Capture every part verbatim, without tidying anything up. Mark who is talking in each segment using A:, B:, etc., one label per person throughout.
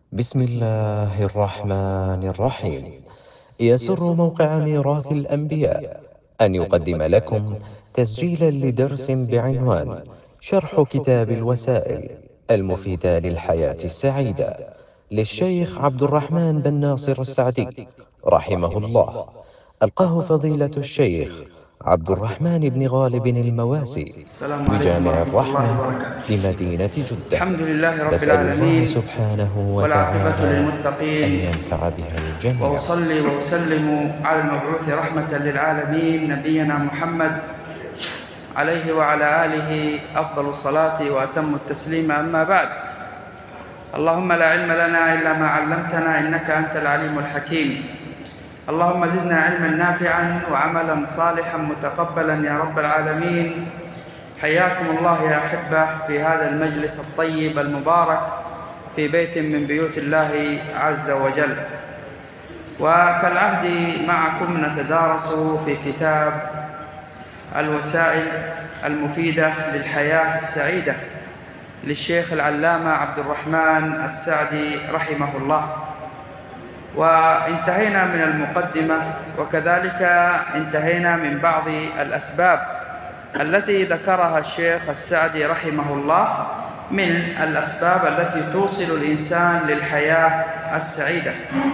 A: بسم الله الرحمن الرحيم. يسر موقع ميراث الأنبياء أن يقدم لكم تسجيلا لدرس بعنوان شرح كتاب الوسائل المفيدة للحياة السعيدة للشيخ عبد الرحمن بن ناصر السعدي رحمه الله. ألقاه فضيلة الشيخ عبد الرحمن بن غالب المواسي
B: السلام عليكم
A: بجامع
B: ورحمة الله
A: الرحمة
B: وبركاته.
A: بمدينة جدة.
B: الحمد لله رب
A: نسأل الله
B: العالمين،
A: سبحانه
B: والعاقبة
A: وتعالى أن
B: للمتقين،
A: ينفع بها الجميع.
B: وأصلي وأسلم على المبعوث رحمة للعالمين نبينا محمد عليه وعلى آله أفضل الصلاة وأتم التسليم. أما بعد، اللهم لا علم لنا إلا ما علمتنا إنك أنت العليم الحكيم. اللهم زدنا علما نافعا وعملا صالحا متقبلا يا رب العالمين. حياكم الله يا أحبة في هذا المجلس الطيب المبارك في بيت من بيوت الله عز وجل. وكالعهد معكم نتدارس في كتاب الوسائل المفيدة للحياة السعيدة للشيخ العلامة عبد الرحمن السعدي رحمه الله. وانتهينا من المقدمة، وكذلك انتهينا من بعض الأسباب التي ذكرها الشيخ السعدي رحمه الله من الأسباب التي توصل الإنسان للحياة السعيدة.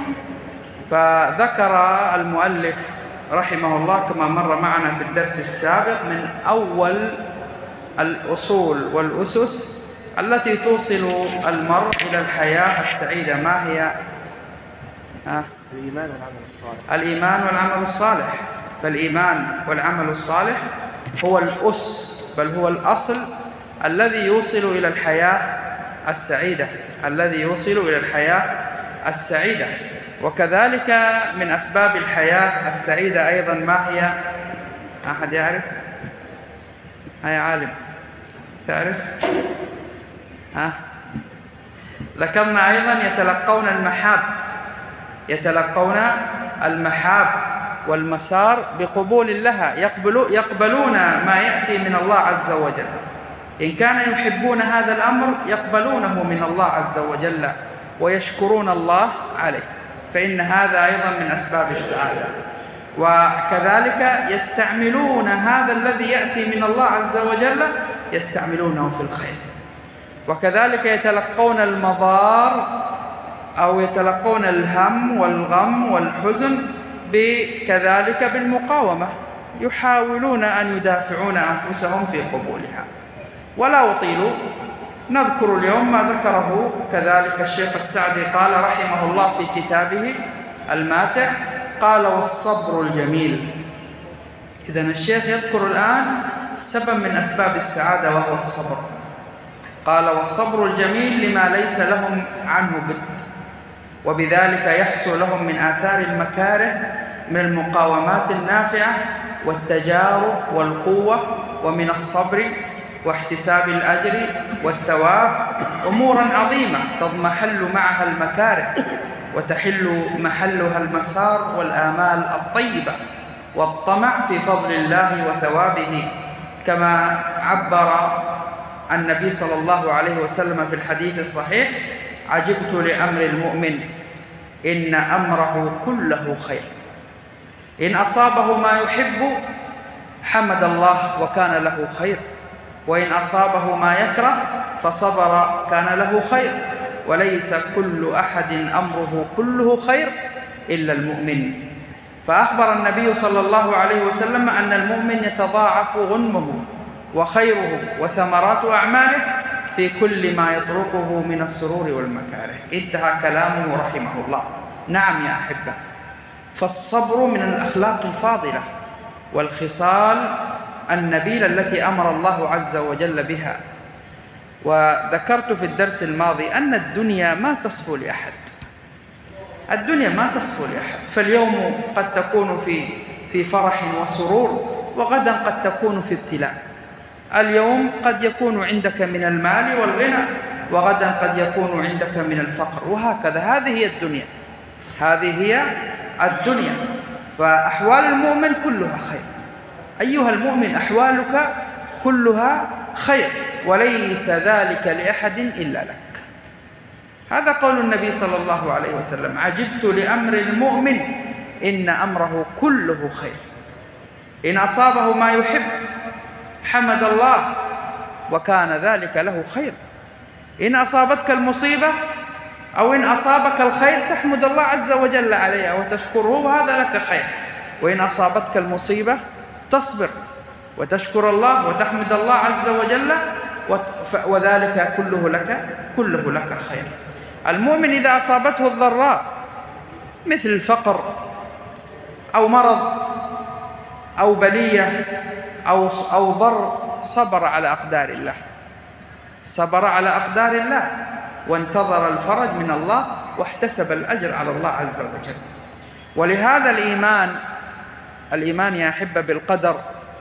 B: فذكر المؤلف رحمه الله كما مر معنا في الدرس السابق من أول الأصول والأسس التي توصل المرء إلى الحياة السعيدة. ما هي؟ ها؟
C: الإيمان والعمل الصالح.
B: الإيمان والعمل الصالح. فالإيمان والعمل الصالح هو الأس، بل هو الأصل الذي يوصل إلى الحياة السعيدة، الذي يوصل إلى الحياة السعيدة. وكذلك من أسباب الحياة السعيدة أيضا ما هي؟ أحد يعرف؟ هيا عالم تعرف؟ ها؟ ذكرنا أيضا يتلقون المحاب، يتلقون المحاب والمسار بقبول لها، يقبلو يقبلون ما يأتي من الله عز وجل. إن كانوا يحبون هذا الأمر يقبلونه من الله عز وجل ويشكرون الله عليه، فإن هذا أيضا من أسباب السعادة. وكذلك يستعملون هذا الذي يأتي من الله عز وجل، يستعملونه في الخير. وكذلك يتلقون المضار أو يتلقون الهم والغم والحزن كذلك بالمقاومة، يحاولون أن يدافعون أنفسهم في قبولها. ولا أطيل، نذكر اليوم ما ذكره كذلك الشيخ السعدي قال رحمه الله في كتابه الماتع، قال والصبر الجميل. إذن الشيخ يذكر الآن سبب من أسباب السعادة وهو الصبر. قال والصبر الجميل لما ليس لهم عنه بد، وبذلك يحصل لهم من آثار المكاره من المقاومات النافعة والتجارب والقوة، ومن الصبر واحتساب الأجر والثواب أمورا عظيمة تضمحل معها المكاره وتحل محلها المسار والآمال الطيبة والطمع في فضل الله وثوابه، كما عبر النبي صلى الله عليه وسلم في الحديث الصحيح: عجبت لأمر المؤمن إن أمره كله خير، إن أصابه ما يحب حمد الله وكان له خير، وإن أصابه ما يكره فصبر كان له خير، وليس كل أحد أمره كله خير إلا المؤمن. فأخبر النبي صلى الله عليه وسلم أن المؤمن يتضاعف غنمه وخيره وثمرات أعماله في كل ما يطرقه من السرور والمكاره. انتهى كلامه رحمه الله. نعم يا أحبة، فالصبر من الأخلاق الفاضلة والخصال النبيلة التي أمر الله عز وجل بها. وذكرت في الدرس الماضي أن الدنيا ما تصفو لأحد، الدنيا ما تصفو لأحد. فاليوم قد تكون في في فرح وسرور، وغدا قد تكون في ابتلاء. اليوم قد يكون عندك من المال والغنى، وغدا قد يكون عندك من الفقر، وهكذا. هذه هي الدنيا، هذه هي الدنيا. فأحوال المؤمن كلها خير. أيها المؤمن، أحوالك كلها خير، وليس ذلك لأحد إلا لك. هذا قول النبي صلى الله عليه وسلم: عجبت لأمر المؤمن إن أمره كله خير، إن أصابه ما يحب حمد الله وكان ذلك له خير، إن أصابتك المصيبة أو إن أصابك الخير تحمد الله عز وجل عليها وتشكره وهذا لك خير، وإن أصابتك المصيبة تصبر وتشكر الله وتحمد الله عز وجل وذلك كله لك كله لك خير. المؤمن إذا أصابته الضراء مثل الفقر أو مرض أو بلية أو أو ضر صبر على أقدار الله، صبر على أقدار الله وانتظر الفرج من الله واحتسب الأجر على الله عز وجل. ولهذا الإيمان الإيمان يا أحبة بالقدر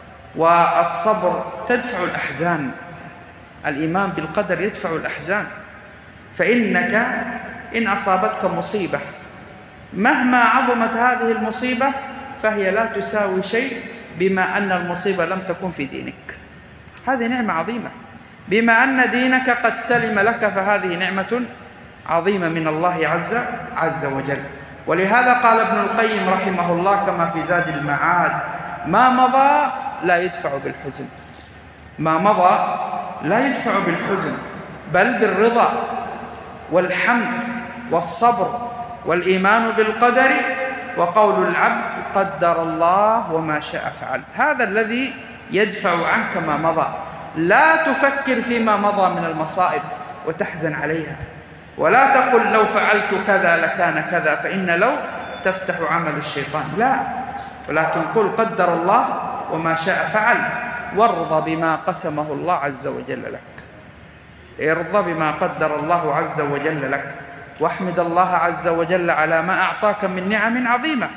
B: والصبر تدفع الأحزان. الإيمان بالقدر يدفع الأحزان، فإنك إن أصابتك مصيبة مهما عظمت هذه المصيبة فهي لا تساوي شيء بما أن المصيبة لم تكن في دينك. هذه نعمة عظيمة، بما أن دينك قد سلم لك فهذه نعمة عظيمة من الله عز عز وجل. ولهذا قال ابن القيم رحمه الله كما في زاد المعاد: ما مضى لا يدفع بالحزن، ما مضى لا يدفع بالحزن بل بالرضا والحمد والصبر والإيمان بالقدر وقول العبد قدر الله وما شاء فعل. هذا الذي يدفع عنك ما مضى. لا تفكر فيما مضى من المصائب وتحزن عليها، ولا تقل لو فعلت كذا لكان كذا، فإن لو تفتح عمل الشيطان، لا، ولكن قل قدر الله وما شاء فعل، وارضى بما قسمه الله عز وجل لك. ارضى بما قدر الله عز وجل لك، واحمد الله عز وجل على ما أعطاك من نعم عظيمة.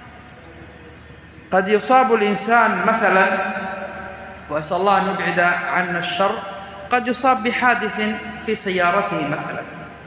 B: قد يصاب الإنسان مثلا، وأسأل الله أن يبعد عنا الشر، قد يصاب بحادث في سيارته مثلا،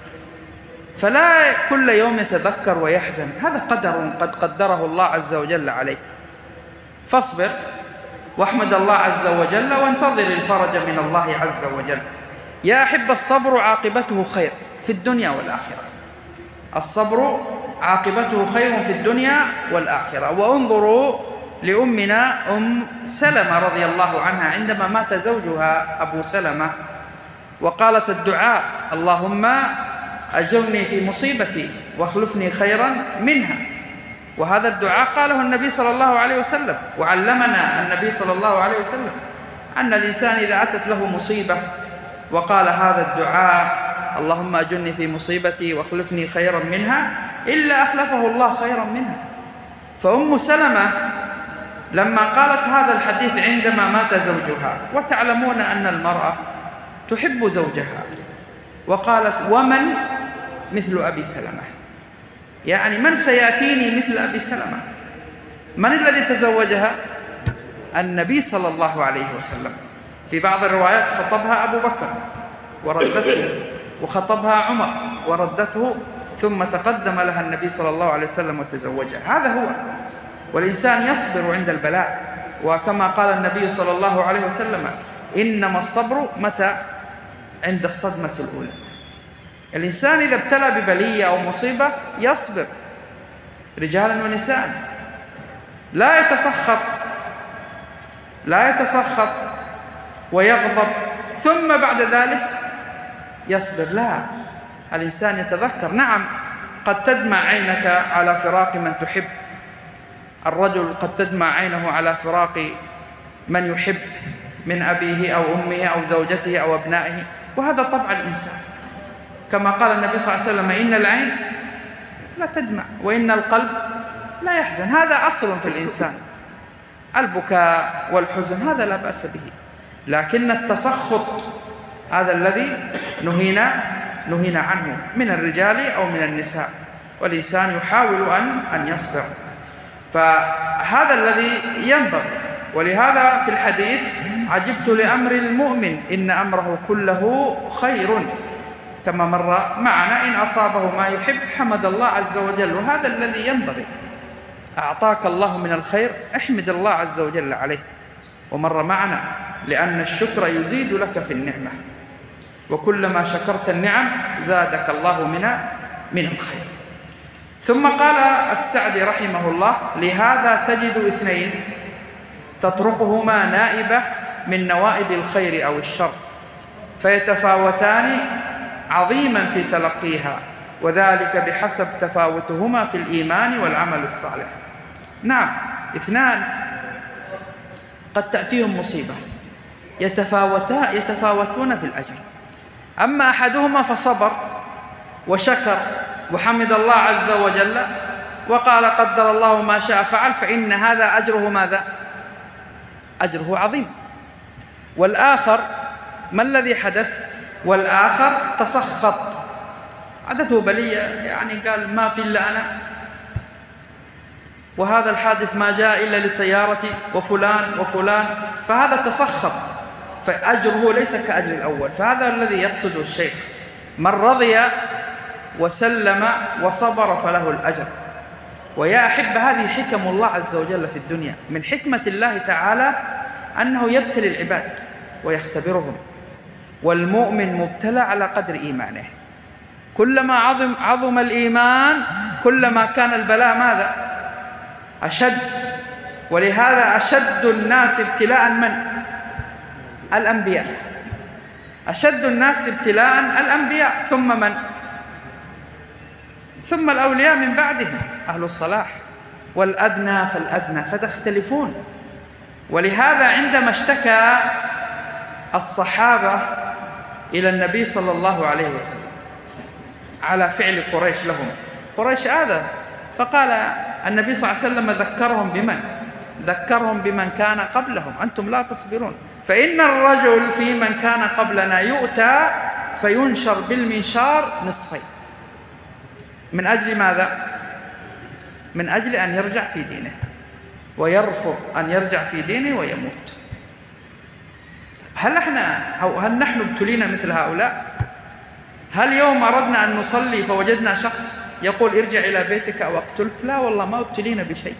B: فلا كل يوم يتذكر ويحزن، هذا قدر قد قدره الله عز وجل عليك، فاصبر واحمد الله عز وجل وانتظر الفرج من الله عز وجل. يا أحب، الصبر عاقبته خير في الدنيا والآخرة، الصبر عاقبته خير في الدنيا والآخرة. وانظروا لأمنا أم سلمة رضي الله عنها عندما مات زوجها أبو سلمة وقالت الدعاء: اللهم أجرني في مصيبتي واخلفني خيرا منها. وهذا الدعاء قاله النبي صلى الله عليه وسلم، وعلمنا النبي صلى الله عليه وسلم أن الإنسان إذا أتت له مصيبة وقال هذا الدعاء: اللهم أجرني في مصيبتي واخلفني خيرا منها، إلا أخلفه الله خيرا منها. فأم سلمة لما قالت هذا الحديث عندما مات زوجها، وتعلمون أن المرأة تحب زوجها، وقالت: ومن مثل أبي سلمة؟ يعني من سيأتيني مثل أبي سلمة؟ من الذي تزوجها؟ النبي صلى الله عليه وسلم. في بعض الروايات خطبها أبو بكر وردته، وخطبها عمر وردته، ثم تقدم لها النبي صلى الله عليه وسلم وتزوجها. هذا هو. والإنسان يصبر عند البلاء، وكما قال النبي صلى الله عليه وسلم: إنما الصبر متى؟ عند الصدمة الأولى. الإنسان إذا ابتلى ببلية أو مصيبة يصبر، رجالا ونساء، لا يتسخط لا يتسخط ويغضب ثم بعد ذلك يصبر، لا، الإنسان يتذكر. نعم، قد تدمع عينك على فراق من تحب، الرجل قد تدمع عينه على فراق من يحب من أبيه أو أمه أو زوجته أو أبنائه، وهذا طبع الإنسان، كما قال النبي صلى الله عليه وسلم: إن العين لا تدمع وإن القلب لا يحزن. هذا أصل في الإنسان، البكاء والحزن هذا لا بأس به، لكن التسخط هذا الذي نهينا نهينا عنه من الرجال أو من النساء، والإنسان يحاول أن أن يصبر، فهذا الذي ينبغي. ولهذا في الحديث: عجبت لأمر المؤمن إن أمره كله خير، كما مر معنا: إن أصابه ما يحب حمد الله عز وجل. وهذا الذي ينبغي. أعطاك الله من الخير، احمد الله عز وجل عليه. ومر معنا: لأن الشكر يزيد لك في النعمة. وكلما شكرت النعم زادك الله من من الخير. ثم قال السعدي رحمه الله: لهذا تجد اثنين تطرقهما نائبة من نوائب الخير أو الشر، فيتفاوتان عظيما في تلقيها، وذلك بحسب تفاوتهما في الإيمان والعمل الصالح. نعم، اثنان قد تأتيهم مصيبة يتفاوتا يتفاوتون في الأجر، أما أحدهما فصبر وشكر وحمد الله عز وجل وقال قدر الله ما شاء فعل، فإن هذا أجره ماذا؟ أجره عظيم. والآخر ما الذي حدث؟ والآخر تسخط، عدته بلية، يعني قال ما في إلا أنا، وهذا الحادث ما جاء إلا لسيارتي وفلان وفلان، فهذا تسخط، فأجره ليس كأجر الأول. فهذا الذي يقصده الشيخ: من رضي وسلم وصبر فله الأجر. ويا أحب، هذه حكم الله عز وجل في الدنيا. من حكمة الله تعالى أنه يبتلي العباد ويختبرهم، والمؤمن مبتلى على قدر إيمانه. كلما عظم, عظم الإيمان كلما كان البلاء ماذا؟ أشد. ولهذا أشد الناس ابتلاء من؟ الأنبياء. أشد الناس ابتلاء الأنبياء، ثم من؟ ثم الأولياء من بعدهم، أهل الصلاح، والأدنى فالأدنى، فتختلفون. ولهذا عندما اشتكى الصحابة إلى النبي صلى الله عليه وسلم على فعل قريش لهم، قريش آذى، فقال النبي صلى الله عليه وسلم: ذكرهم بمن؟ ذكرهم بمن كان قبلهم، أنتم لا تصبرون. فإن الرجل في من كان قبلنا يؤتى فينشر بالمنشار نصفين. من أجل ماذا؟ من أجل أن يرجع في دينه، ويرفض أن يرجع في دينه ويموت. هل احنا أو هل نحن ابتلينا مثل هؤلاء؟ هل يوم أردنا أن نصلي فوجدنا شخص يقول ارجع إلى بيتك أو اقتلك؟ لا والله، ما ابتلينا بشيء.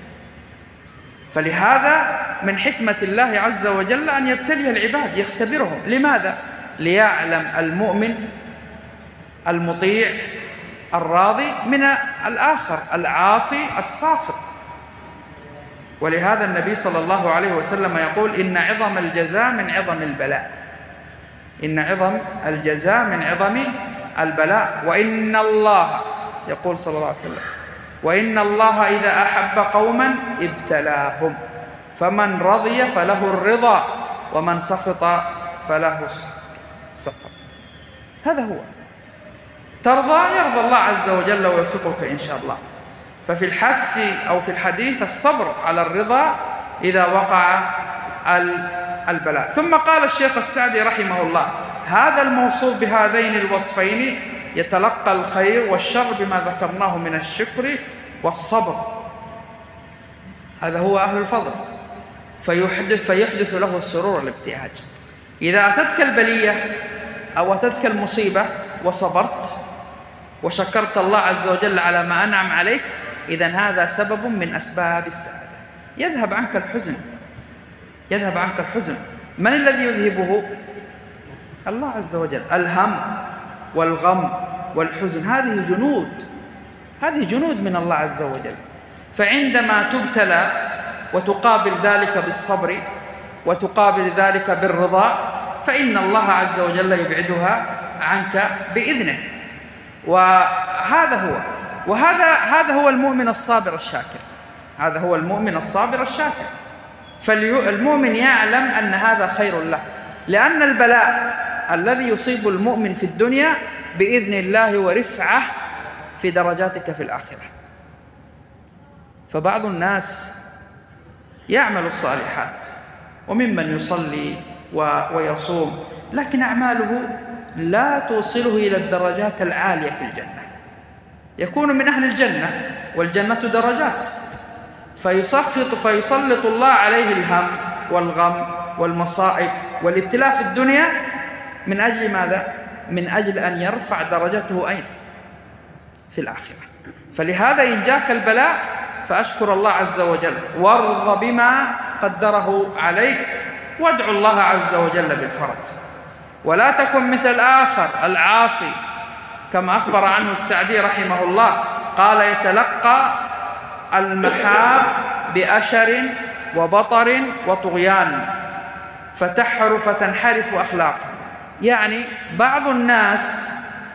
B: فلهذا من حكمة الله عز وجل أن يبتلي العباد، يختبرهم. لماذا؟ ليعلم المؤمن المطيع الراضي من الآخر العاصي الساخط. ولهذا النبي صلى الله عليه وسلم يقول: إن عظم الجزاء من عظم البلاء، إن عظم الجزاء من عظم البلاء. وإن الله، يقول صلى الله عليه وسلم: وإن الله إذا أحب قوما ابتلاهم، فمن رضي فله الرضا، ومن سخط فله السخط. هذا هو. ترضى يرضى الله عز وجل ويوفقك إن شاء الله. ففي الحث أو في الحديث الصبر على الرضا إذا وقع البلاء. ثم قال الشيخ السعدي رحمه الله: هذا الموصوف بهذين الوصفين يتلقى الخير والشر بما ذكرناه من الشكر والصبر. هذا هو أهل الفضل، فيحدث, فيحدث له السرور والابتهاج. إذا أتتك البلية أو أتتك المصيبة وصبرت وشكرت الله عز وجل على ما أنعم عليك، إذن هذا سبب من أسباب السعادة. يذهب عنك الحزن، يذهب عنك الحزن. من الذي يذهبه؟ الله عز وجل. الهم والغم والحزن هذه جنود، هذه جنود من الله عز وجل. فعندما تبتلى وتقابل ذلك بالصبر وتقابل ذلك بالرضا، فإن الله عز وجل يبعدها عنك بإذنه. وهذا هو وهذا هذا هو المؤمن الصابر الشاكر، هذا هو المؤمن الصابر الشاكر. فالمؤمن يعلم أن هذا خير له، لأن البلاء الذي يصيب المؤمن في الدنيا بإذن الله ورفعة في درجاتك في الآخرة. فبعض الناس يعمل الصالحات وممن يصلي ويصوم، لكن أعماله لا توصله إلى الدرجات العالية في الجنة. يكون من أهل الجنة والجنة درجات، فيسخط فيسلط الله عليه الهم والغم والمصائب والابتلاء في الدنيا من أجل ماذا؟ من أجل أن يرفع درجته أين؟ في الآخرة. فلهذا إن جاك البلاء فأشكر الله عز وجل، وارض بما قدره عليك، وادعو الله عز وجل بالفرج. ولا تكن مثل الآخر العاصي، كما أخبر عنه السعدي رحمه الله، قال: يتلقى المحاب بأشر وبطر وطغيان فتحر فتنحرف أخلاقه. يعني بعض الناس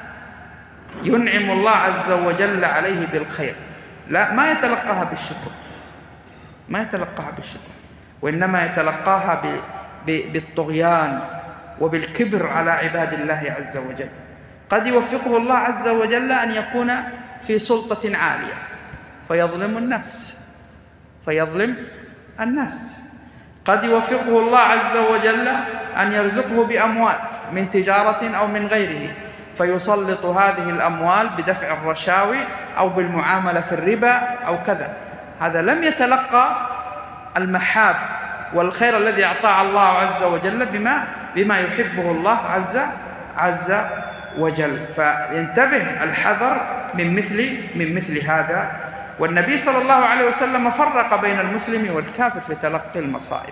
B: ينعم الله عز وجل عليه بالخير، لا ما يتلقاها بالشكر، ما يتلقاها بالشكر، وإنما يتلقاها بالطغيان وبالكبر على عباد الله عز وجل. قد يوفقه الله عز وجل أن يكون في سلطة عالية فيظلم الناس فيظلم الناس قد يوفقه الله عز وجل أن يرزقه بأموال من تجارة أو من غيره، فيسلط هذه الأموال بدفع الرشاوي أو بالمعاملة في الربا أو كذا. هذا لم يتلقى المحاب والخير الذي أعطاه الله عز وجل بما بما يحبه الله عز عز وجل. فينتبه الحذر من مثل من مثل هذا. والنبي صلى الله عليه وسلم فرق بين المسلم والكافر في تلقي المصائب.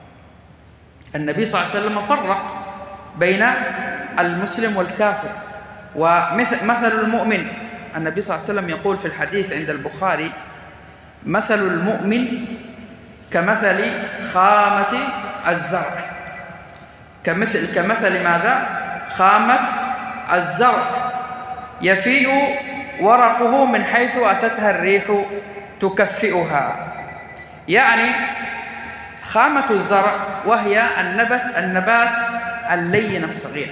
B: النبي صلى الله عليه وسلم فرق بين المسلم والكافر. ومثل مثل المؤمن، النبي صلى الله عليه وسلم يقول في الحديث عند البخاري: مثل المؤمن كمثل خامة الزرع. كمثل كمثل ماذا؟ خامة الزرع يفيء ورقه من حيث أتتها الريح تكفئها. يعني خامة الزرع وهي النبت النبات اللين الصغير.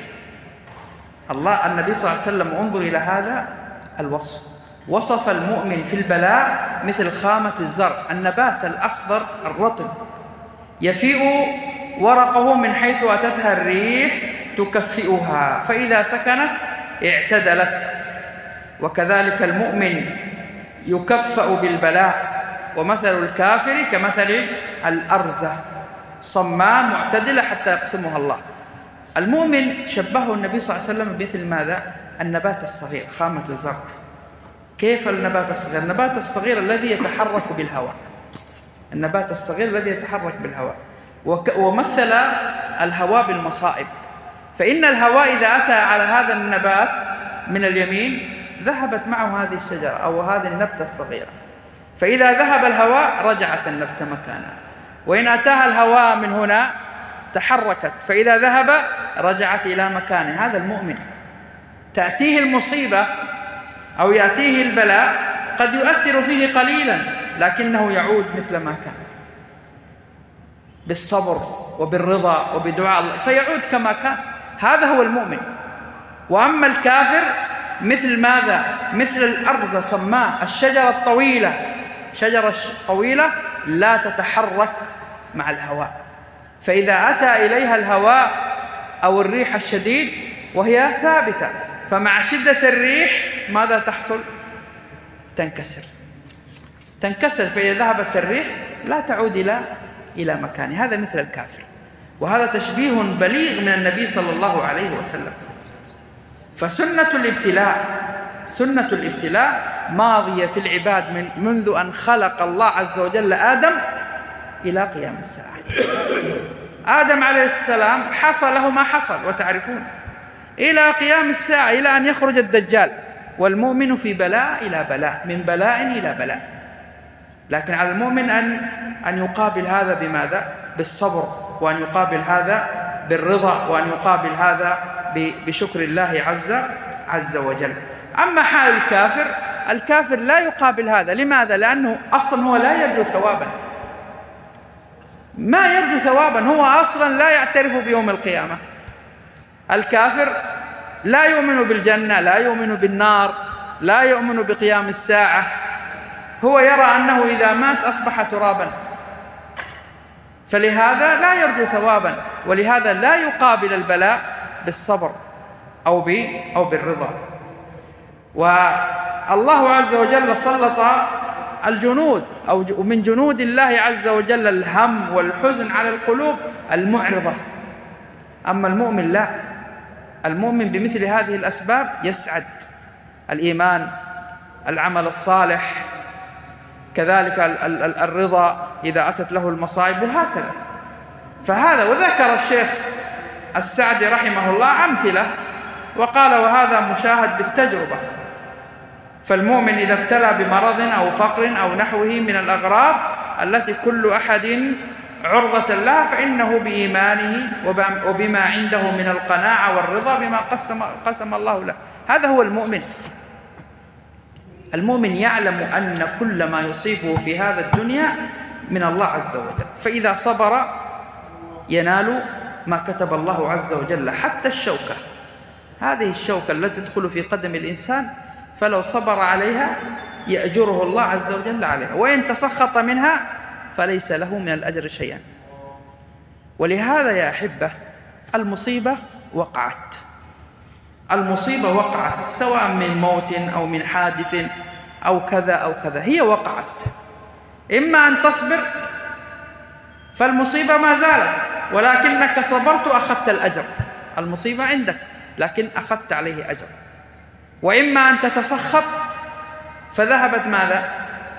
B: الله النبي صلى الله عليه وسلم انظر إلى هذا الوصف، وصف المؤمن في البلاء مثل خامة الزرع، النبات الأخضر الرطب يفيء ورقه من حيث أتتها الريح تكفئها، فإذا سكنت اعتدلت. وكذلك المؤمن يكفأ بالبلاء. ومثل الكافر كمثل الأرزة صماء معتدلة حتى يقسمها الله. المؤمن شبهه النبي صلى الله عليه وسلم بمثل ماذا؟ النبات الصغير، خامة الزرع. كيف النبات الصغير؟ النبات الصغير الذي يتحرك بالهواء، النبات الصغير الذي يتحرك بالهواء. ومثل الهواء بالمصائب، فإن الهواء إذا أتى على هذا النبات من اليمين ذهبت معه هذه الشجرة أو هذه النبتة الصغيرة، فإذا ذهب الهواء رجعت النبتة مكانها. وإن أتاها الهواء من هنا تحركت، فإذا ذهب رجعت إلى مكانه. هذا المؤمن تأتيه المصيبة أو يأتيه البلاء قد يؤثر فيه قليلا، لكنه يعود مثل ما كان بالصبر وبالرضا وبدعاء الله، فيعود كما كان. هذا هو المؤمن. وأما الكافر مثل ماذا؟ مثل الأرز صماء، الشجرة الطويلة، شجرة طويلة لا تتحرك مع الهواء، فإذا أتى إليها الهواء أو الريح الشديد وهي ثابتة، فمع شدة الريح ماذا تحصل؟ تنكسر تنكسر فإذا ذهبت الريح لا تعود إلى إلى مكانه. هذا مثل الكافر. وهذا تشبيه بليغ من النبي صلى الله عليه وسلم. فسنة الابتلاء سنة الابتلاء ماضية في العباد من منذ أن خلق الله عز وجل آدم إلى قيام الساعة. آدم عليه السلام حصل له ما حصل وتعرفون، إلى قيام الساعة، إلى أن يخرج الدجال. والمؤمن في بلاء إلى بلاء، من بلاء إلى بلاء. لكن على المؤمن أن أن يقابل هذا بماذا؟ بالصبر، وأن يقابل هذا بالرضا، وأن يقابل هذا بشكر الله عز عز وجل. أما حال الكافر، الكافر لا يقابل هذا. لماذا؟ لأنه أصلا هو لا يرجو ثوابا، ما يرجو ثوابا، هو أصلا لا يعترف بيوم القيامة. الكافر لا يؤمن بالجنة، لا يؤمن بالنار، لا يؤمن بقيام الساعة. هو يرى أنه إذا مات أصبح ترابا، فلهذا لا يرجو ثوابا، ولهذا لا يقابل البلاء بالصبر أو أو بالرضا. والله عز وجل سلط الجنود أو من جنود الله عز وجل الهم والحزن على القلوب المعرضة. أما المؤمن لا، المؤمن بمثل هذه الأسباب يسعد: الإيمان، العمل الصالح، كذلك الرضا إذا أتت له المصائب، وهكذا. فهذا. وذكر الشيخ السعدي رحمه الله أمثلة، وقال وهذا مشاهد بالتجربة. فالمؤمن إذا ابتلى بمرض أو فقر أو نحوه من الأغراض التي كل أحد عرضة لها، فإنه بإيمانه وبما عنده من القناعة والرضا بما قسم, قسم الله له. هذا هو المؤمن. المؤمن يعلم أن كل ما يصيبه في هذا الدنيا من الله عز وجل، فإذا صبر ينال ما كتب الله عز وجل. حتى الشوكة، هذه الشوكة التي تدخل في قدم الإنسان، فلو صبر عليها يأجره الله عز وجل عليها، وإن تسخط منها فليس له من الأجر شيئا. ولهذا يا أحبة المصيبة وقعت، المصيبة وقعت، سواء من موت أو من حادث أو كذا أو كذا، هي وقعت. إما أن تصبر فالمصيبة ما زالت، ولكنك صبرت وأخذت الأجر، المصيبة عندك لكن أخذت عليه أجر. وإما أن تتسخط فذهبت ماذا؟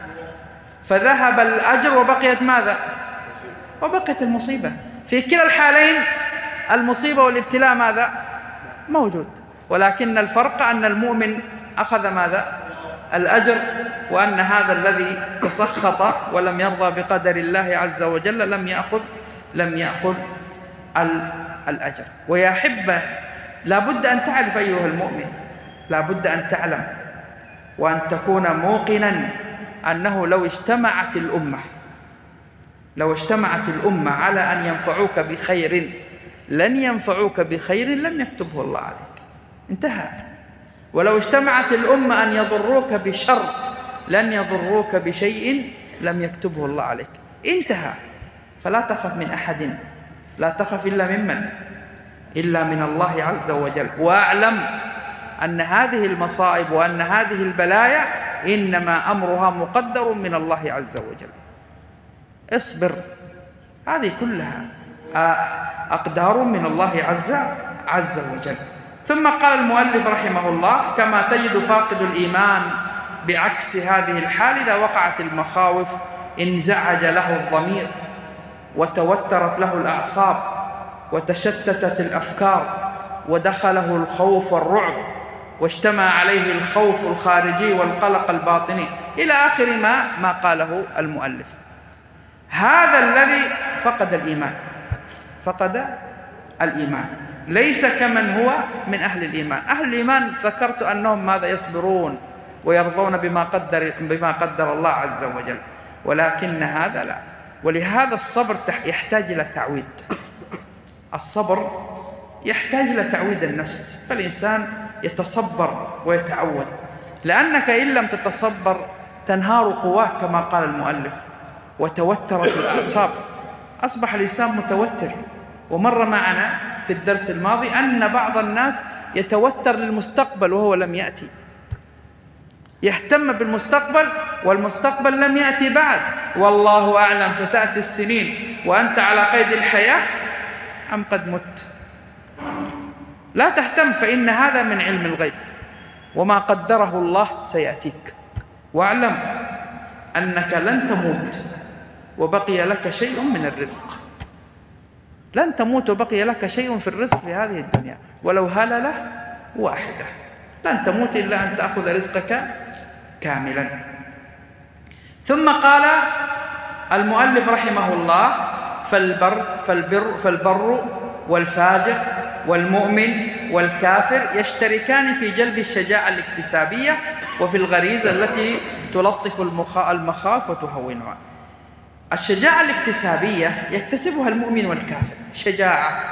B: فذهب الأجر وبقيت ماذا؟ وبقيت المصيبة. في كلا الحالين المصيبة والابتلاء ماذا؟ موجود، ولكن الفرق أن المؤمن أخذ ماذا؟ الأجر، وأن هذا الذي تسخط ولم يرضى بقدر الله عز وجل لم يأخذ لم يأخذ الأجر. ويا أحبة لا بد أن تعرف أيها المؤمن، لا بد أن تعلم وأن تكون موقنا أنه لو اجتمعت الأمة لو اجتمعت الأمة على أن ينفعوك بخير لن ينفعوك بخير لم يكتبه الله عليك، انتهى. ولو اجتمعت الأمة أن يضروك بشر لن يضروك بشيء لم يكتبه الله عليك، انتهى. فلا تخف من أحد، لا تخف إلا ممن إلا من الله عز وجل. وأعلم أن هذه المصائب وأن هذه البلايا إنما أمرها مقدر من الله عز وجل. اصبر، هذه كلها أقدار من الله عز عز وجل. ثم قال المؤلف رحمه الله: كما تجد فاقد الإيمان بعكس هذه الحال إذا وقعت المخاوف انزعج له الضمير وتوترت له الأعصاب وتشتتت الأفكار ودخله الخوف والرعب واجتمع عليه الخوف الخارجي والقلق الباطني إلى آخر ما ما قاله المؤلف. هذا الذي فقد الإيمان، فقد الإيمان، ليس كمن هو من أهل الإيمان. أهل الإيمان ذكرت أنهم ماذا؟ يصبرون ويرضون بما قدر بما قدر الله عز وجل، ولكن هذا لا. ولهذا الصبر يحتاج إلى تعويد، الصبر يحتاج إلى تعويد النفس، فالإنسان يتصبر ويتعود، لأنك إن لم تتصبر تنهار قواك كما قال المؤلف وتوترت الأعصاب، أصبح الإنسان متوتر. ومر معنا في الدرس الماضي أن بعض الناس يتوتر للمستقبل وهو لم يأتي، يهتم بالمستقبل والمستقبل لم يأتي بعد، والله أعلم ستأتي السنين وأنت على قيد الحياة أم قد مت. لا تهتم، فإن هذا من علم الغيب، وما قدره الله سيأتيك. واعلم أنك لن تموت وبقي لك شيء من الرزق، لن تموت وبقي لك شيء في الرزق في هذه الدنيا ولو هللة واحدة، لن تموت إلا أن تأخذ رزقك كاملا. ثم قال المؤلف رحمه الله: فالبر, فالبر, فالبر والفاجر والمؤمن والكافر يشتركان في جلب الشجاعة الاكتسابية وفي الغريزة التي تلطف المخاوف وتهونها. الشجاعة الاكتسابية يكتسبها المؤمن والكافر شجاعة،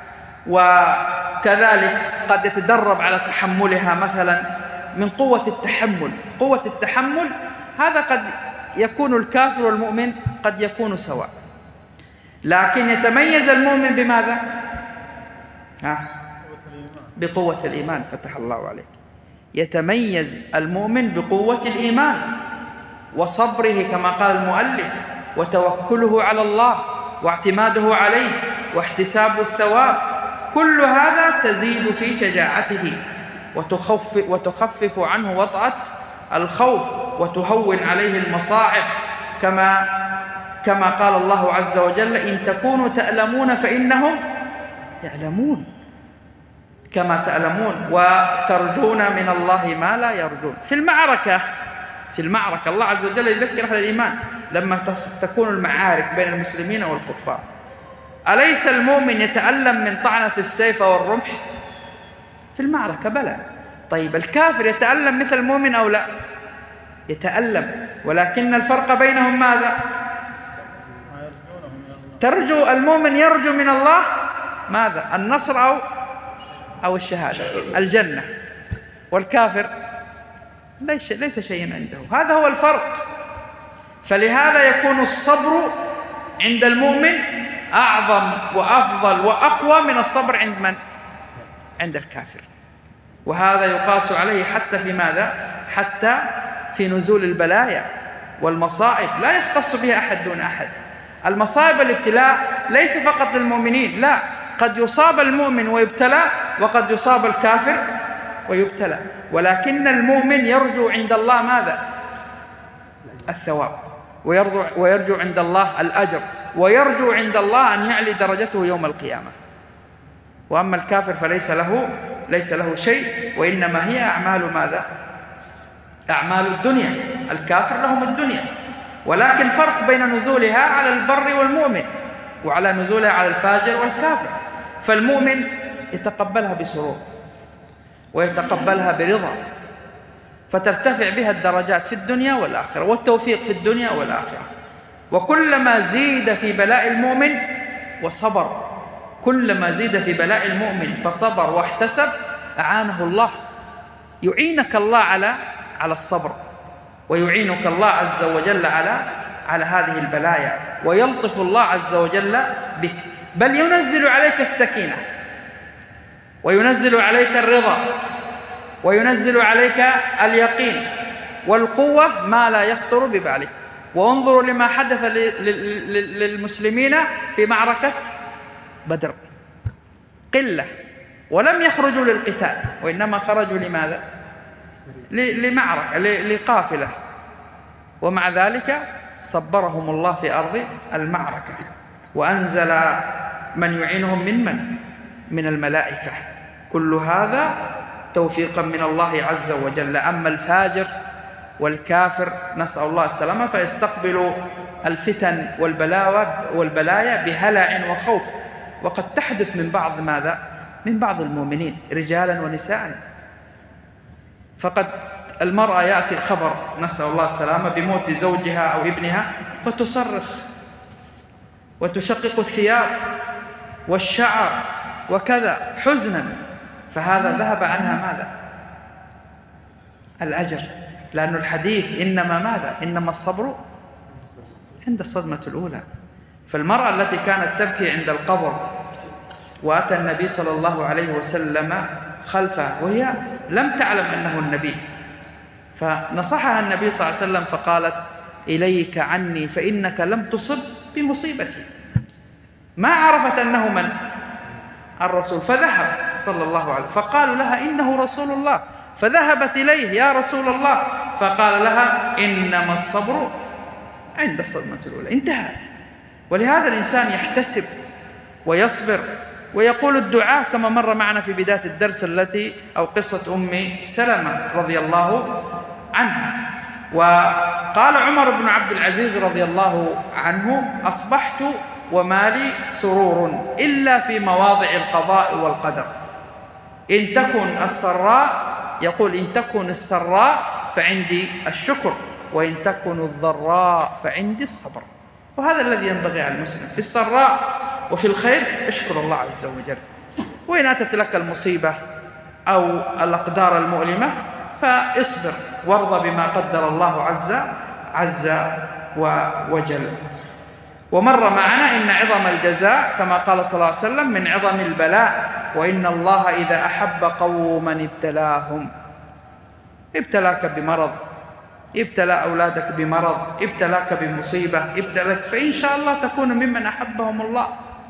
B: وكذلك قد يتدرب على تحملها، مثلا من قوة التحمل. قوة التحمل هذا قد يكون الكافر والمؤمن قد يكون سواء، لكن يتميز المؤمن بماذا؟ ها؟ بقوة الإيمان. فتح الله عليك. يتميز المؤمن بقوة الإيمان وصبره كما قال المؤلف، وتوكله على الله واعتماده عليه واحتساب الثواب، كل هذا تزيد في شجاعته وتخفف, وتخفف عنه وطأة الخوف وتهون عليه المصاعب، كما كما قال الله عز وجل: إن تكونوا تألمون فإنهم يعلمون كما تعلمون وترجون من الله ما لا يرجون. في المعركة في المعركة الله عز وجل يذكر أهل الإيمان لما تكون المعارك بين المسلمين والكفار، أليس المؤمن يتألم من طعنة السيف والرمح في المعركة؟ بلى. طيب الكافر يتألم مثل المؤمن أو لا؟ يتألم، ولكن الفرق بينهم ماذا؟ ترجو المؤمن يرجو من الله ماذا؟ النصر أو أو الشهادة، الجنة. والكافر ليس ليس شيئا عنده. هذا هو الفرق. فلهذا يكون الصبر عند المؤمن أعظم وأفضل وأقوى من الصبر عند من؟ عند الكافر. وهذا يقاس عليه حتى في ماذا؟ حتى في نزول البلايا والمصائب، لا يختص بها أحد دون أحد. المصائب والابتلاء ليس فقط للمؤمنين، لا، قد يصاب المؤمن ويبتلى، وقد يصاب الكافر ويبتلى، ولكن المؤمن يرجو عند الله ماذا؟ الثواب، ويرجو, ويرجو عند الله الأجر، ويرجو عند الله أن يعلي درجته يوم القيامة. وأما الكافر فليس له ليس له شيء، وإنما هي أعمال ماذا؟ أعمال الدنيا. الكافر لهم الدنيا، ولكن فرق بين نزولها على البر والمؤمن وعلى نزولها على الفاجر والكافر. فالمؤمن يتقبلها بسرور ويتقبلها برضا، فترتفع بها الدرجات في الدنيا والآخرة، والتوفيق في الدنيا والآخرة. وكلما زيد في بلاء المؤمن وصبر، كلما زيد في بلاء المؤمن فصبر واحتسب، أعانه الله. يعينك الله على على الصبر، ويعينك الله عز وجل على على هذه البلايا، ويلطف الله عز وجل بك، بل ينزل عليك السكينة، وينزل عليك الرضا، وينزل عليك اليقين والقوة ما لا يخطر ببالك. وانظروا لما حدث للمسلمين في معركة بدر، قلة، ولم يخرجوا للقتال، وإنما خرجوا لماذا؟ لمعركة، لقافلة، ومع ذلك صبرهم الله في أرض المعركة، وأنزل من يعينهم من من؟ من الملائكة. كل هذا توفيقا من الله عز وجل. أما الفاجر والكافر نسأل الله السلامة فيستقبل الفتن والبلايا بهلع وخوف، وقد تحدث من بعض ماذا؟ من بعض المؤمنين رجالا ونساء. فقد المرأة يأتي الخبر نسأل الله السلامة بموت زوجها أو ابنها فتصرخ وتشقق الثياب والشعر وكذا حزنا، فهذا ذهب عنها ماذا؟ الأجر. لأن الحديث إنما ماذا؟ إنما الصبر عند الصدمة الأولى. فالمرأة التي كانت تبكي عند القبر وأتى النبي صلى الله عليه وسلم خلفها وهي لم تعلم أنه النبي، فنصحها النبي صلى الله عليه وسلم فقالت: إليك عني فإنك لم تصب بمصيبتي. ما عرفت أنه من؟ الرسول. فذهب صلى الله عليه وسلم فقالوا لها: إنه رسول الله. فذهبت إليه: يا رسول الله. فقال لها: إنما الصبر عند الصدمة الأولى. انتهى. ولهذا الإنسان يحتسب ويصبر ويقول الدعاء كما مر معنا في بداية الدرس التي أو قصة أم سلمة رضي الله عنها. وقال عمر بن عبد العزيز رضي الله عنه: أصبحت ومالي سرور إلا في مواضع القضاء والقدر. إن تكن السراء، يقول: إن تكن السراء فعندي الشكر، وإن تكن الضراء فعندي الصبر. وهذا الذي ينبغي على المسلم، في السراء وفي الخير اشكر الله عز وجل، وإن أتت لك المصيبة أو الأقدار المؤلمة فاصبر وارضى بما قدر الله عز عز وجل. ومر معنا إن عظم الجزاء كما قال صلى الله عليه وسلم من عظم البلاء، وإن الله إذا أحب قوما ابتلاهم. ابتلاك بمرض، ابتلى أولادك بمرض، ابتلاك بمصيبة، ابتلاك، فإن شاء الله تكون ممن أحبهم الله.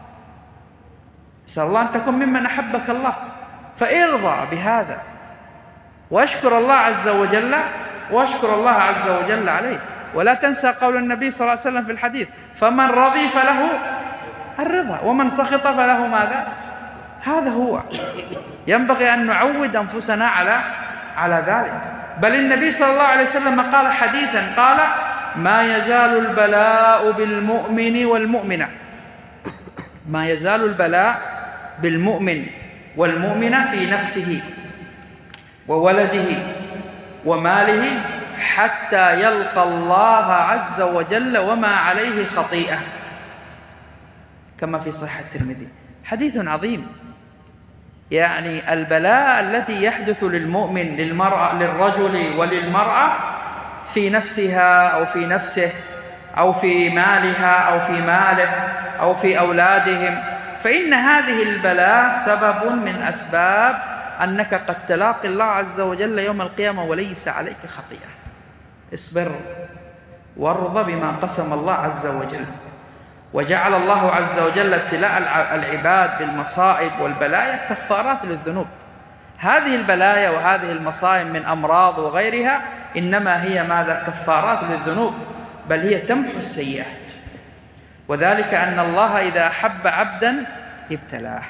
B: أسأل الله أن تكون ممن أحبك الله، فارضى بهذا واشكر الله عز وجل، واشكر الله عز وجل عليه. ولا تنسى قول النبي صلى الله عليه وسلم في الحديث: فمن رضي فله الرضا، ومن سخط فله ماذا؟ هذا هو. ينبغي أن نعود أنفسنا على على ذلك. بل النبي صلى الله عليه وسلم قال حديثا، قال: ما يزال البلاء بالمؤمن والمؤمنة ما يزال البلاء بالمؤمن والمؤمنة في نفسه وولده وماله حتى يلقى الله عز وجل وما عليه خطيئة، كما في صحيح الترمذي. حديث عظيم. يعني البلاء الذي يحدث للمؤمن، للمرأة، للرجل وللمرأة في نفسها أو في نفسه أو في مالها أو في ماله أو في أولادهم، فإن هذه البلاء سبب من أسباب أنك قد تلاقي الله عز وجل يوم القيامة وليس عليك خطيئة. اصبر وارض بما قسم الله عز وجل. وجعل الله عز وجل ابتلاء العباد بالمصائب والبلايا كفارات للذنوب. هذه البلايا وهذه المصائب من أمراض وغيرها إنما هي ماذا؟ كفارات للذنوب، بل هي تمحو السيئات. وذلك أن الله إذا أحب عبدا ابتلاه.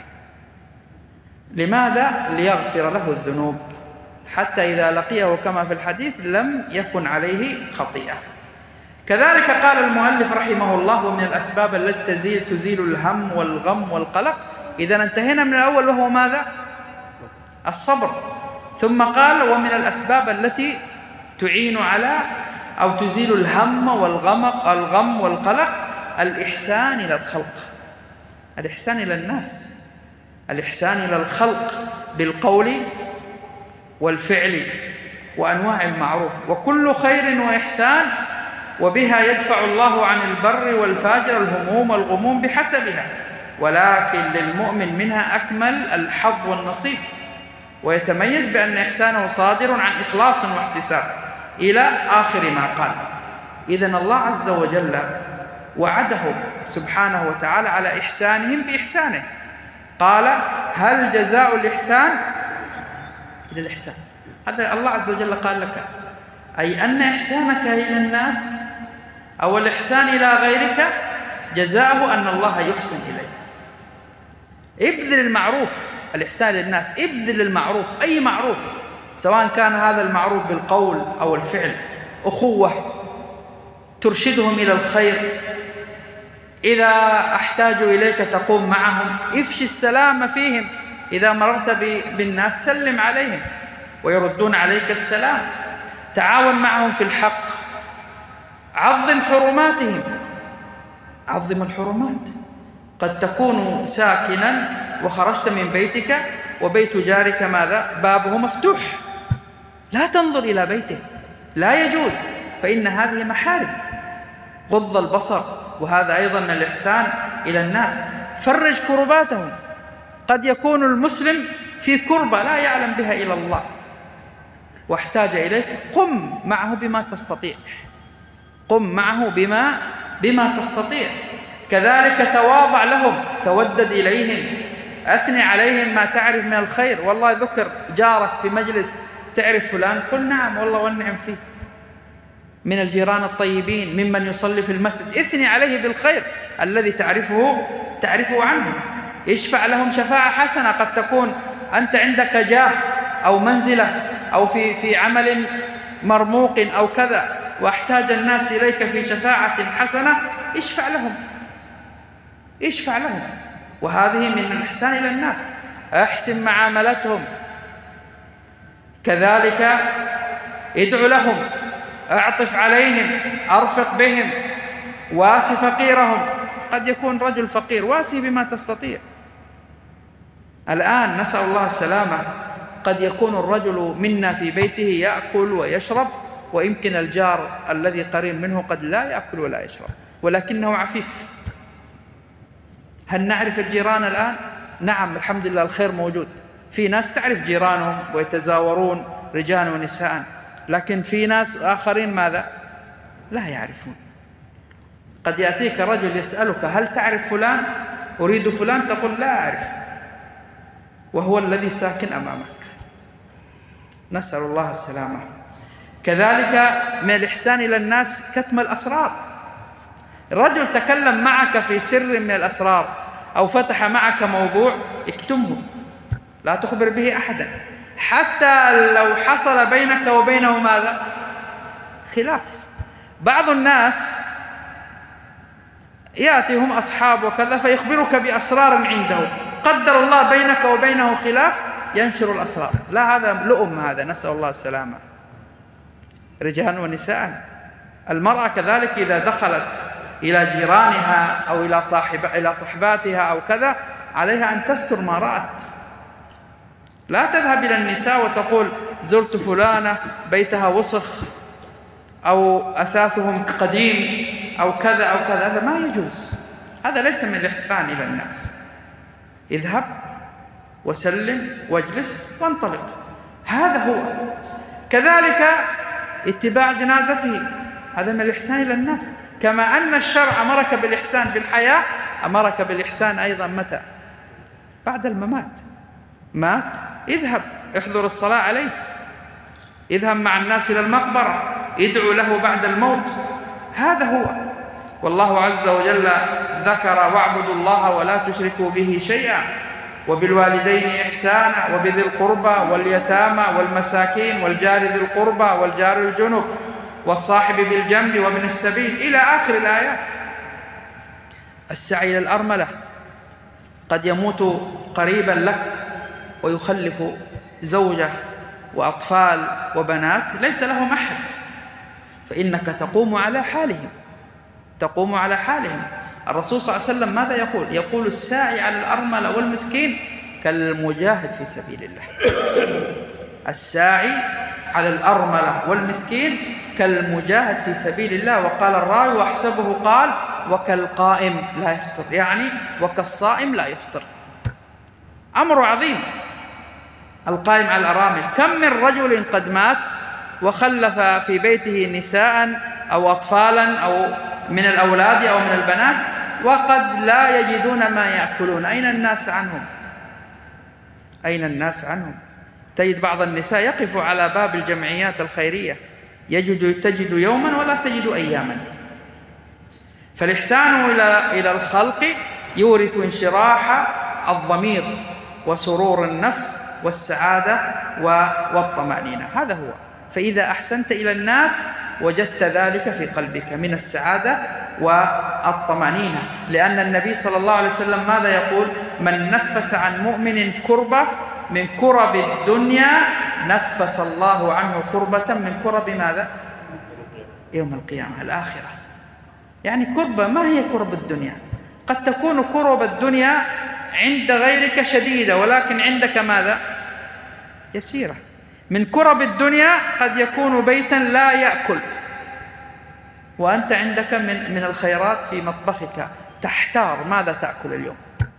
B: لماذا؟ ليغفر له الذنوب، حتى إذا لقيه كما في الحديث لم يكن عليه خطيئة. كذلك قال المؤلف رحمه الله: ومن الأسباب التي تزيل, تزيل الهم والغم والقلق. إذا انتهينا من الأول وهو ماذا؟ الصبر. ثم قال: ومن الأسباب التي تعين على أو تزيل الهم والغم الغم والقلق الإحسان إلى الخلق، الإحسان إلى الناس، الإحسان إلى الخلق بالقول والفعل وأنواع المعروف. وكل خير وإحسان وبها يدفع الله عن البر والفاجر الهموم والغموم بحسبها، ولكن للمؤمن منها أكمل الحظ والنصيب، ويتميز بأن إحسانه صادر عن إخلاص واحتساب إلى آخر ما قال. إذن الله عز وجل وعدهم سبحانه وتعالى على إحسانهم بإحسانه. قال: هل جزاء الإحسان إلى الإحسان. هذا الله عز وجل قال لك، أي أن إحسانك إلى الناس أو الإحسان إلى غيرك جزاؤه أن الله يحسن إليك. ابذل المعروف، الإحسان للناس، ابذل المعروف، أي معروف، سواء كان هذا المعروف بالقول أو الفعل، أخوة ترشدهم إلى الخير، إذا احتاجوا إليك تقوم معهم، افشي السلام فيهم، إذا مررت بالناس سلم عليهم ويردون عليك السلام، تعاون معهم في الحق، عظم حرماتهم، عظم الحرمات. قد تكون ساكنا وخرجت من بيتك وبيت جارك ماذا؟ بابه مفتوح، لا تنظر إلى بيته، لا يجوز، فإن هذه محارم. غض البصر، وهذا أيضا من الإحسان إلى الناس. فرج كرباتهم، قد يكون المسلم في كربة لا يعلم بها إلا الله واحتاج إليك، قم معه بما تستطيع، قم معه بما بما تستطيع. كذلك تواضع لهم، تودد إليهم، أثني عليهم ما تعرف من الخير. والله ذكر جارك في مجلس، تعرف فلان؟ قل نعم والله والنعم فيه، من الجيران الطيبين، ممن يصلي في المسجد، اثني عليه بالخير الذي تعرفه تعرفه عنه. يشفع لهم شفاعة حسنة. قد تكون أنت عندك جاه أو منزلة أو في في عمل مرموق أو كذا، واحتاج الناس إليك في شفاعة حسنة، اشفع لهم، اشفع لهم. وهذه من الإحسان إلى الناس. أحسن معاملتهم. كذلك ادعو لهم، اعطف عليهم، أرفق بهم، واسي فقيرهم. قد يكون رجل فقير، واسي بما تستطيع. الآن نسأل الله السلامة، قد يكون الرجل منا في بيته يأكل ويشرب، ويمكن الجار الذي قريب منه قد لا يأكل ولا يشرب ولكنه عفيف. هل نعرف الجيران الآن؟ نعم الحمد لله الخير موجود. في ناس تعرف جيرانهم ويتزاورون رجال ونساء، لكن في ناس آخرين ماذا؟ لا يعرفون. قد يأتيك رجل يسألك: هل تعرف فلان؟ أريد فلان، تقول لا أعرف، وهو الذي ساكن أمامك. نسأل الله السلامة. كذلك من الإحسان إلى الناس كتم الأسرار. الرجل تكلم معك في سر من الأسرار أو فتح معك موضوع اكتمه، لا تخبر به أحدا، حتى لو حصل بينك وبينه ماذا؟ خلاف. بعض الناس يأتيهم أصحاب وكذا فيخبرك بأسرار عنده، قدر الله بينك وبينه خلاف ينشر الأسرار. لا، هذا لؤم، هذا نسأل الله السلامة، رجال ونساء. المرأة كذلك إذا دخلت إلى جيرانها أو إلى صاحب إلى صحباتها أو كذا عليها أن تستر ما رأت. لا تذهب إلى النساء وتقول زرت فلانة بيتها وسخ أو أثاثهم قديم أو كذا أو كذا، هذا ما يجوز، هذا ليس من الإحسان إلى الناس. اذهب وسلم واجلس وانطلق، هذا هو. كذلك اتباع جنازته، هذا من الإحسان إلى الناس. كما أن الشرع أمرك بالإحسان في الحياة، أمرك بالإحسان أيضا متى؟ بعد الممات. مات، اذهب احضر الصلاة عليه، اذهب مع الناس إلى المقبرة، ادعو له بعد الموت، هذا هو. والله عز وجل ذكر واعبدوا الله ولا تشركوا به شيئا وبالوالدين إحسانا وبذي القربى واليتامى والمساكين والجار ذي القربى والجار الجنب والصاحب بالجنب وابن السبيل إلى آخر الآيات. السعي إلى الأرملة، قد يموت قريبا لك ويخلف زوجة وأطفال وبنات ليس لهم أحد، فإنك تقوم على حالهم، تقوم على حالهم. الرسول صلى الله عليه وسلم ماذا يقول؟ يقول الساعي على الأرملة والمسكين كالمجاهد في سبيل الله. الساعي على الأرملة والمسكين كالمجاهد في سبيل الله. وقال الراوي واحسبه قال وكالقائم لا يفطر، يعني وكالصائم لا يفطر. أمر عظيم. القائم على الأرامل، كم من رجل قد مات وخلف في بيته نساء أو أطفالا أو من الأولاد أو من البنات وقد لا يجدون ما يأكلون، أين الناس عنهم؟ أين الناس عنهم؟ تجد بعض النساء يقف على باب الجمعيات الخيرية، يجد تجد يوما ولا تجد أياما. فالإحسان إلى إلى الخلق يورث انشراح الضمير وسرور النفس والسعادة والطمأنينة، هذا هو. فإذا أحسنت إلى الناس وجدت ذلك في قلبك من السعادة والطمأنينة، لأن النبي صلى الله عليه وسلم ماذا يقول؟ من نفس عن مؤمن كربة من كرب الدنيا نفس الله عنه كربة من كرب ماذا؟ يوم القيامة، الآخرة. يعني كربة ما هي كرب الدنيا؟ قد تكون كرب الدنيا عند غيرك شديدة ولكن عندك ماذا؟ يسيرة. من كرب الدنيا قد يكون بيتا لا يأكل وأنت عندك من, من الخيرات في مطبخك، تحتار ماذا تأكل اليوم.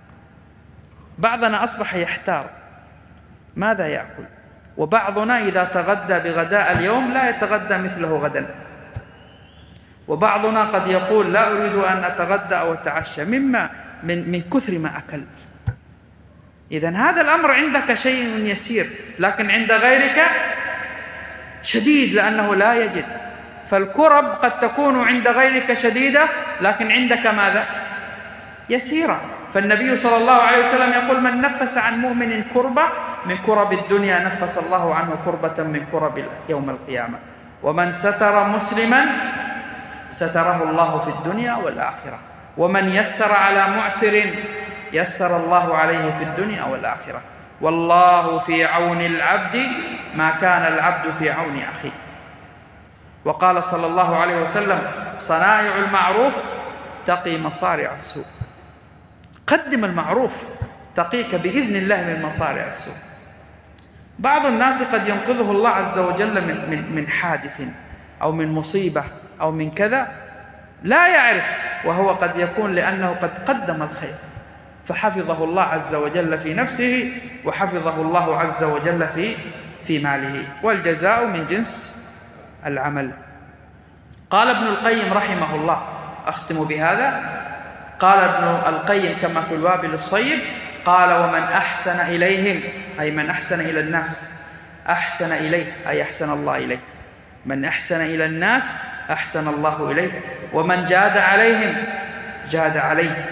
B: بعضنا أصبح يحتار ماذا يأكل، وبعضنا إذا تغدى بغداء اليوم لا يتغدى مثله غدا، وبعضنا قد يقول لا أريد أن أتغدى أو أتعشى مما من, من كثر ما أكل. إذن هذا الأمر عندك شيء يسير لكن عند غيرك شديد لأنه لا يجد. فالكرب قد تكون عند غيرك شديدة لكن عندك ماذا؟ يسيرة. فالنبي صلى الله عليه وسلم يقول من نفس عن مؤمن كربة من كرب الدنيا نفس الله عنه كربة من كرب يوم القيامة، ومن ستر مسلما ستره الله في الدنيا والآخرة، ومن يسر على معسر يسر الله عليه في الدنيا والآخرة، والله في عون العبد ما كان العبد في عون أخيه. وقال صلى الله عليه وسلم صنائع المعروف تقي مصارع السوء. قدم المعروف تقيك بإذن الله من مصارع السوء. بعض الناس قد ينقذه الله عز وجل من, من, من حادث أو من مصيبة أو من كذا لا يعرف، وهو قد يكون لأنه قد قدم الخير فحفظه الله عز وجل في نفسه وحفظه الله عز وجل في في ماله، والجزاء من جنس العمل. قال ابن القيم رحمه الله، أختم بهذا، قال ابن القيم كما في الوابل الصيب قال ومن أحسن إليهم أي من أحسن إلى الناس، أحسن إليه أي أحسن الله إليه، من أحسن إلى الناس أحسن الله إليه، ومن جاد عليهم جاد عليه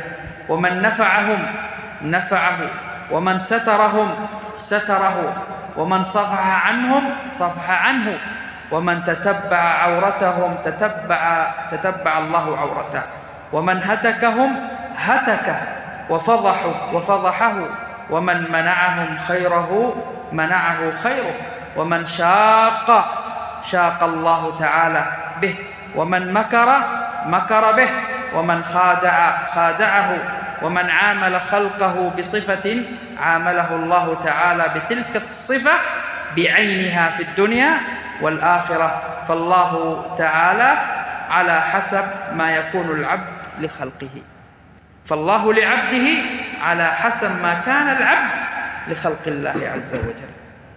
B: ومن نفعهم نفعه، ومن سترهم ستره، ومن صفح عنهم صفح عنه، ومن تتبع عورتهم تتبع تتبع الله عورته، ومن هتكهم هتكه وفضحه وفضحه، ومن منعهم خيره منعه خيره، ومن شاق شاق الله تعالى به، ومن مكر مكر به، ومن خادع خادعه، ومن عامل خلقه بصفة عامله الله تعالى بتلك الصفة بعينها في الدنيا والآخرة. فالله تعالى على حسب ما يكون العبد لخلقه، فالله لعبده على حسب ما كان العبد لخلق الله عز وجل.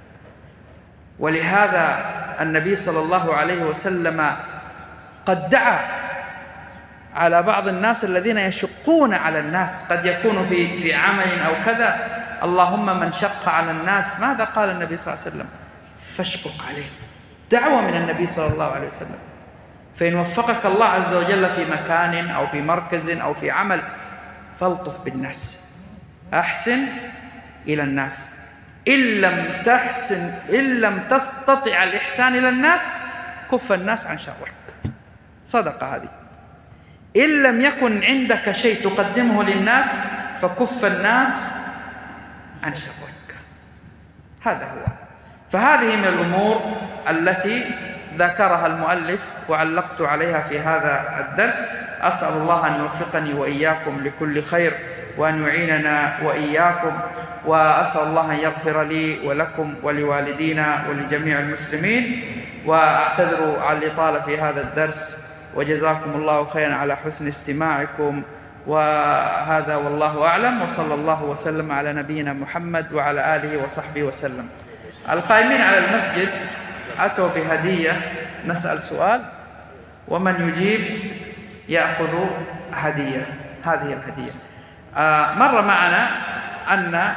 B: ولهذا النبي صلى الله عليه وسلم قد دعا على بعض الناس الذين يشقون على الناس، قد يكون في في عمل أو كذا، اللهم من شق على الناس، ماذا قال النبي صلى الله عليه وسلم؟ فاشقق عليه. دعوة من النبي صلى الله عليه وسلم. فإن وفقك الله عز وجل في مكان أو في مركز أو في عمل، فالطف بالناس، أحسن إلى الناس. إن لم تحسن إن لم تستطع الإحسان إلى الناس، كف الناس عن شرك. صدق هذه. إن لم يكن عندك شيء تقدمه للناس، فكف الناس عن شرك. هذا هو. فهذه من الأمور التي ذكرها المؤلف وعلقت عليها في هذا الدرس. أسأل الله أن يوفقني وإياكم لكل خير، وأن يعيننا وإياكم، وأسأل الله أن يغفر لي ولكم ولوالدينا ولجميع المسلمين. وأعتذر على الإطالة في هذا الدرس، وجزاكم الله خيرا على حسن استماعكم. وهذا والله أعلم، وصلى الله وسلم على نبينا محمد وعلى آله وصحبه وسلم. القائمين على المسجد أتوا بهدية، نسأل سؤال ومن يجيب يأخذ هدية. هذه الهدية. آه مر معنا أن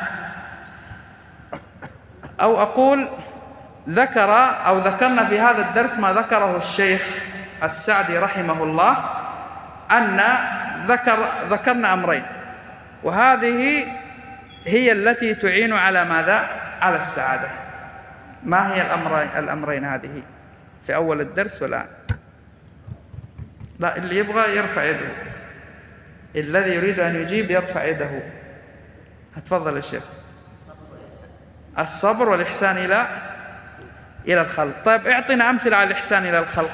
B: أو أقول ذكر أو ذكرنا في هذا الدرس ما ذكره الشيخ السعدي رحمه الله، أن ذكر ذكرنا أمرين، وهذه هي التي تعين على ماذا؟ على السعادة. ما هي الأمرين الأمرين هذه في أول الدرس والآن؟ لا، اللي يبغى يرفع يده، الذي يريد أن يجيب يرفع يده. تفضل يا شيخ. الصبر والإحسان إلى إلى الخلق. طيب اعطنا أمثلة على الإحسان إلى الخلق.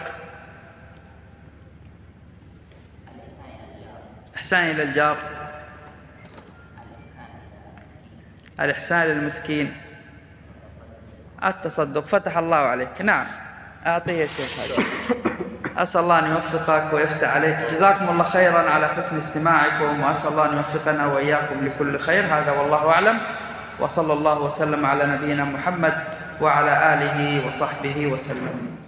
B: إحسان إلى الجار، الإحسان إلى المسكين، التصدق. فتح الله عليك. نعم، أعطيه يا شيخ هذا. أسأل الله أن يوفقك ويفتح عليك. جزاكم الله خيرا على حسن استماعكم، وأسأل الله أن يوفقنا وإياكم لكل خير. هذا والله أعلم، وصلى الله وسلم على نبينا محمد وعلى آله وصحبه وسلم.